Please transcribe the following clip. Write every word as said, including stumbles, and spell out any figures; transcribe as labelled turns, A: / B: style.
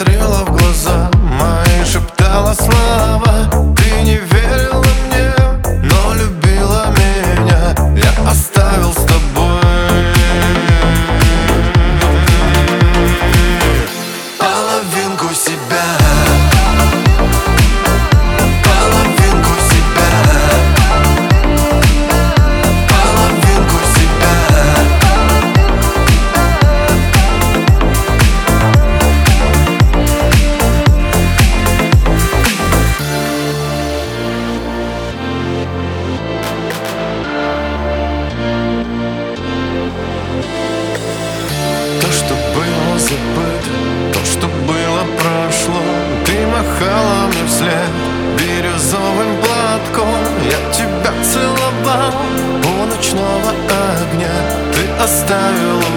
A: смотрела в глаза мои, шептала слова. Ты не верила мне, но любила меня. Я оставил с тобой половинку себя. Забыто, то, что было, прошло. Ты махала мне вслед бирюзовым платком. Я тебя целовал у ночного огня. Ты оставила